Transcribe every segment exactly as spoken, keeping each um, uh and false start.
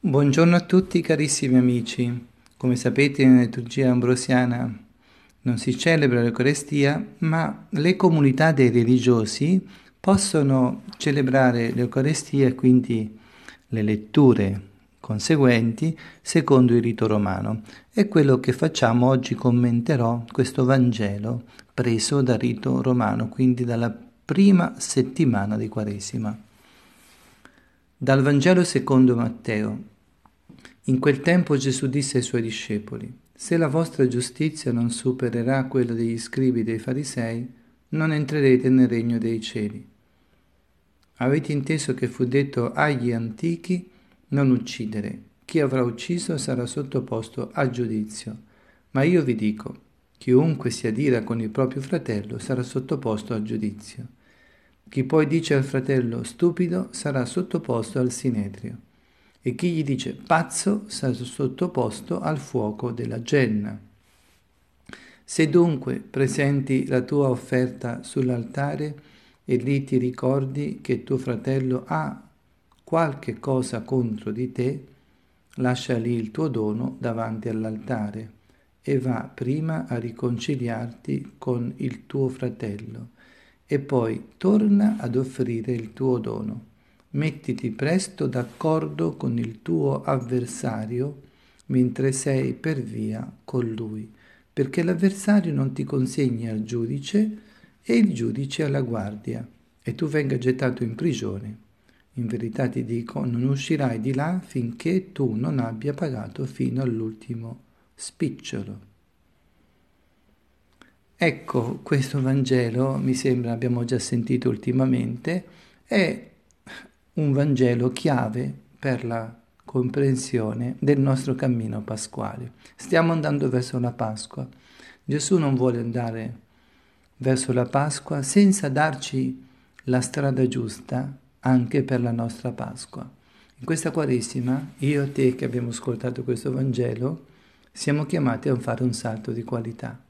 Buongiorno a tutti carissimi amici. Come sapete, nella liturgia ambrosiana non si celebra l'Eucarestia, ma le comunità dei religiosi possono celebrare l'Eucarestia e quindi le letture conseguenti secondo il rito romano. È quello che facciamo oggi. Commenterò questo Vangelo preso dal rito romano, quindi dalla prima settimana di Quaresima. Dal Vangelo secondo Matteo. In quel tempo Gesù disse ai suoi discepoli: Se la vostra giustizia non supererà quella degli scribi e dei farisei, non entrerete nel regno dei cieli. Avete inteso che fu detto agli antichi: non uccidere. Chi avrà ucciso sarà sottoposto a giudizio. Ma io vi dico: chiunque si adira con il proprio fratello sarà sottoposto a giudizio. Chi poi dice al fratello stupido sarà sottoposto al sinedrio. E chi gli dice pazzo sarà sottoposto al fuoco della genna. Se dunque presenti la tua offerta sull'altare e lì ti ricordi che tuo fratello ha qualche cosa contro di te, lascia lì il tuo dono davanti all'altare e va prima a riconciliarti con il tuo fratello e poi torna ad offrire il tuo dono. Mettiti presto d'accordo con il tuo avversario mentre sei per via con lui, perché l'avversario non ti consegni al giudice e il giudice alla guardia, e tu venga gettato in prigione. In verità ti dico, non uscirai di là finché tu non abbia pagato fino all'ultimo spicciolo. Ecco, questo Vangelo, mi sembra abbiamo già sentito ultimamente, è un Vangelo chiave per la comprensione del nostro cammino pasquale. Stiamo andando verso la Pasqua. Gesù non vuole andare verso la Pasqua senza darci la strada giusta anche per la nostra Pasqua. In questa Quaresima, io e te che abbiamo ascoltato questo Vangelo, siamo chiamati a fare un salto di qualità.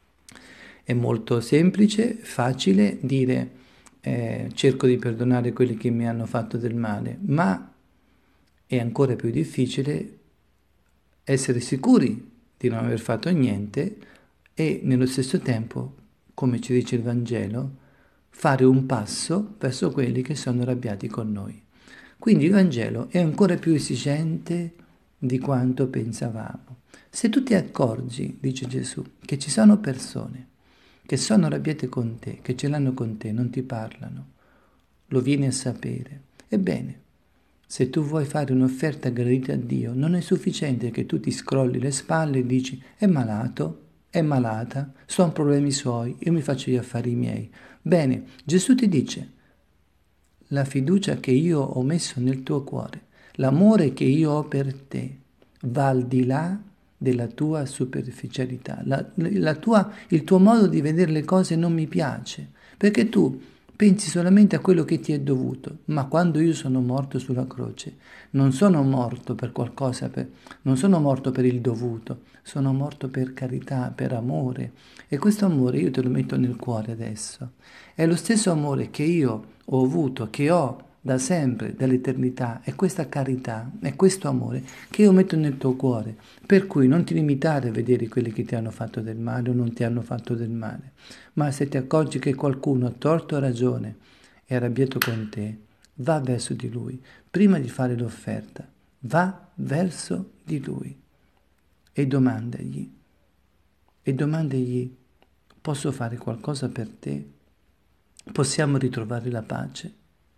È molto semplice, facile dire eh, cerco di perdonare quelli che mi hanno fatto del male, ma è ancora più difficile essere sicuri di non aver fatto niente e nello stesso tempo, come ci dice il Vangelo, fare un passo verso quelli che sono arrabbiati con noi. Quindi il Vangelo è ancora più esigente di quanto pensavamo. Se tu ti accorgi, dice Gesù, che ci sono persone che sono arrabbiate con te, che ce l'hanno con te, non ti parlano, lo vieni a sapere. Ebbene, se tu vuoi fare un'offerta gradita a Dio, non è sufficiente che tu ti scrolli le spalle e dici è malato, è malata, sono problemi suoi, io mi faccio gli affari miei. Bene, Gesù ti dice, la fiducia che io ho messo nel tuo cuore, l'amore che io ho per te, va al di là della tua superficialità. La, la tua, il tuo modo di vedere le cose non mi piace, perché tu pensi solamente a quello che ti è dovuto, ma quando io sono morto sulla croce, non sono morto per qualcosa, per, non sono morto per il dovuto, sono morto per carità, per amore. E questo amore io te lo metto nel cuore adesso. È lo stesso amore che io ho avuto, che ho da sempre, dall'eternità, è questa carità, è questo amore che io metto nel tuo cuore, per cui non ti limitare a vedere quelli che ti hanno fatto del male o non ti hanno fatto del male, ma se ti accorgi che qualcuno, a torto o ragione, è arrabbiato con te, va verso di lui, prima di fare l'offerta, va verso di lui e domandagli, e domandagli, posso fare qualcosa per te? Possiamo ritrovare la pace?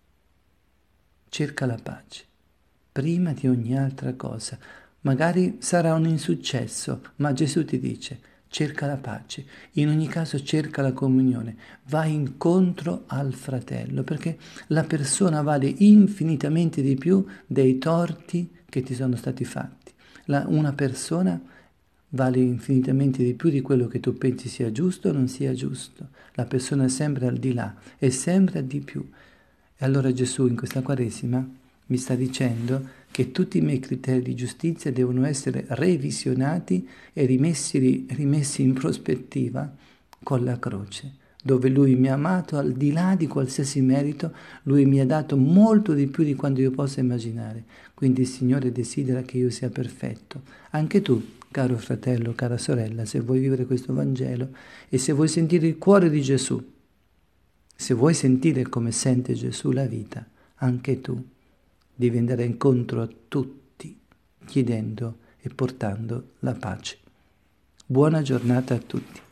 Cerca la pace, prima di ogni altra cosa. Magari sarà un insuccesso, ma Gesù ti dice, cerca la pace, in ogni caso cerca la comunione, vai incontro al fratello, perché la persona vale infinitamente di più dei torti che ti sono stati fatti. La, una persona vale infinitamente di più di quello che tu pensi sia giusto o non sia giusto. La persona è sempre al di là, è sempre di più. E allora Gesù in questa Quaresima mi sta dicendo che tutti i miei criteri di giustizia devono essere revisionati e rimessi, rimessi in prospettiva con la croce. dove Lui mi ha amato al di là di qualsiasi merito, Lui mi ha dato molto di più di quanto io possa immaginare. Quindi il Signore desidera che io sia perfetto. Anche tu, caro fratello, cara sorella, se vuoi vivere questo Vangelo e se vuoi sentire il cuore di Gesù, se vuoi sentire come sente Gesù la vita, anche tu devi andare incontro a tutti, chiedendo e portando la pace. Buona giornata a tutti.